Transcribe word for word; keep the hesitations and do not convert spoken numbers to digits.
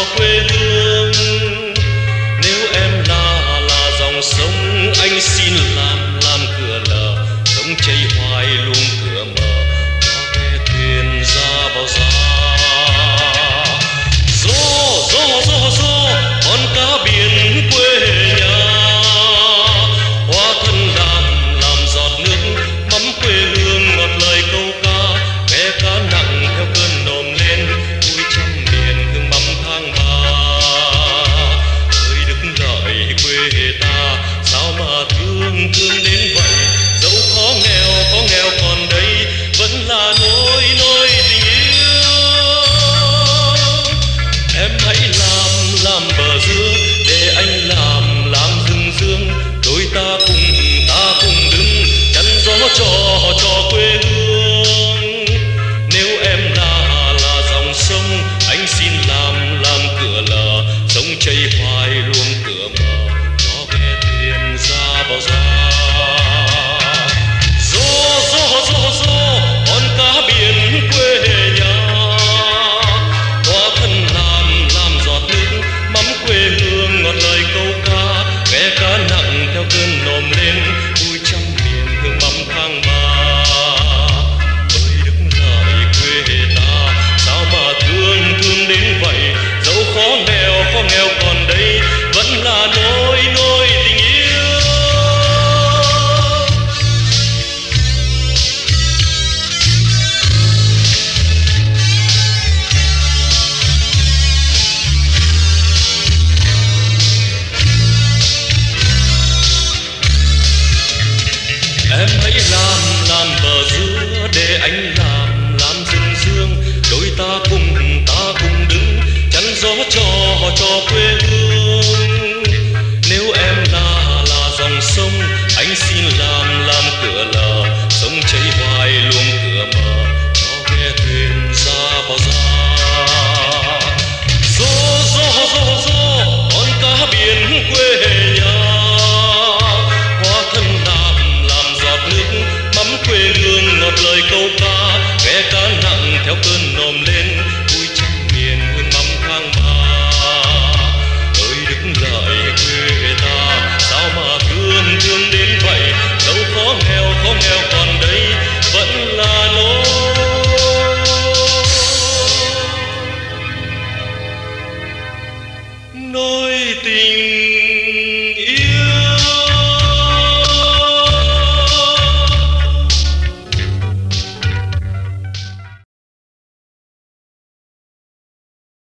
quê hương. Nếu em là là dòng sông, anh xin làm làm cửa lờ, sông chảy hoài luôn cửa mở, cho ghe thuyền ra vào ra. Gió gió gió gió con cá biển quê nhà, hóa thân làm làm giọt nước mắm quê hương, ngọt lời câu ca ghe cá nặng theo cơn nồm lên, vui trăm miền hương mắm thang ba. Ơi đức lợi quê ta sao mà thương thương đến vậy, dẫu khó nghèo có nghèo còn đây vẫn là nỗi nỗi tình yêu. Em hãy làm làm bờ dứa để anh làm làm rừng dương, đôi ta cùng ta cùng đứng chắn gió cho cho quê hương. Nếu em là là dòng sông, anh xin làm làm cửa lờ, sông chảy hoài luôn cửa mở, cho ghe thuyền ra vào ra. Gió gió gió gió con cá biển quê nhà, hóa thân làm làm giọt nước mắm quê hương, ngọt lời câu ca ghe cá nặng theo cơn nồm lên, vui trăm miền hương mắm thang ba. Ơi đức lợi quê ta sao mà thương thương đến vậy, dẫu khó nghèo khó nghèo còn đây vẫn là nỗi nỗi tình yêu. Em hãy làm làm bờ dứa để anh làm làm rừng dương, đôi ta cùng ta cùng đứng chắn gió cho cho quê hương. Nếu em là là dòng sông, anh xin làm làm cửa lờ, sông chảy hoài luôn cửa mở, cho ghe thuyền ra vào ra. Gió gió gió gió con cá biển quê nhà, hóa thân làm làm giọt nước mắm quê hương, ngọt lời câu ca ghe cá nặng theo cơn nồm lên, vui trăm miền hương mắm thang ba. Ơi đức lợi quê ta sao mà thương thương đến vậy, dẫu khó nghèo khó nghèo còn đây vẫn là nỗi nỗi tình